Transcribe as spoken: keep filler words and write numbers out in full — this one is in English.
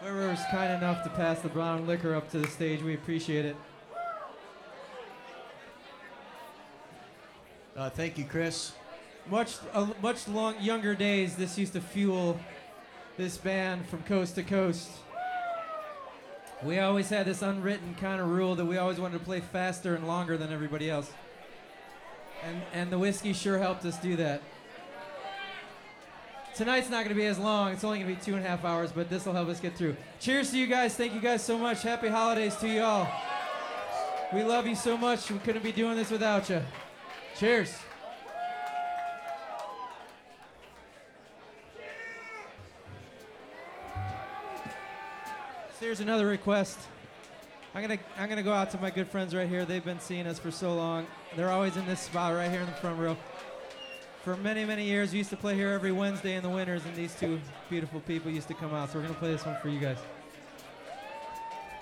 Whoever was kind enough to pass the brown liquor up to the stage, we appreciate it. Uh, thank you, Chris. Much, uh, much long, younger days, this used to fuel this band from coast to coast. We always had this unwritten kind of rule that we always wanted to play faster and longer than everybody else. And, and the whiskey sure helped us do that. Tonight's not going to be as long. It's only going to be two and a half hours, but this will help us get through. Cheers to you guys. Thank you guys so much. Happy holidays to you all. We love you so much. We couldn't be doing this without you. Cheers. So here's another request. I'm gonna I'm gonna go out to my good friends right here. They've been seeing us for so long. They're always in this spot right here in the front row. For many, many years, we used to play here every Wednesday in the winters, and these two beautiful people used to come out. So we're gonna play this one for you guys.